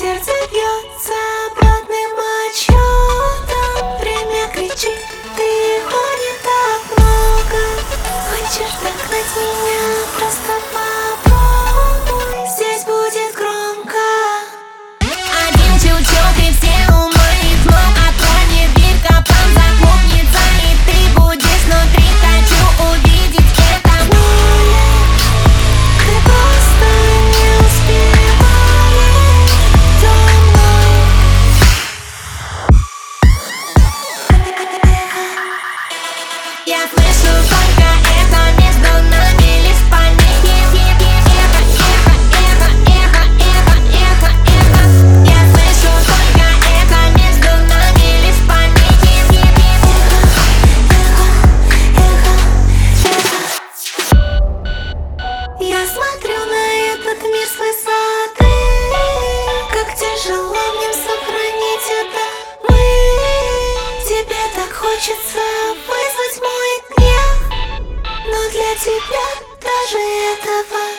сердце бьется обратным отсчетом. Время кричит, ты его не так много. Хочешь догнать меня, просто попробуй. Здесь будет громко. Один чучок и все у моих ног. Открой мне дверь, капкан захлопнется, и ты будешь внутри. Хочу увидеть это Море, ты просто не успеваешь за мной. Я слышу только это между нами, лишь помехи. Эхо, эхо, эхо, эхо, эхо, эхо, эхо. Я слышу только это между нами, лишь помехи. Я смотрю на этот мир с высоты. Как тяжело в нем сохранить это мы. Тебе так хочется вызвать мой гнев, но для тебя даже этого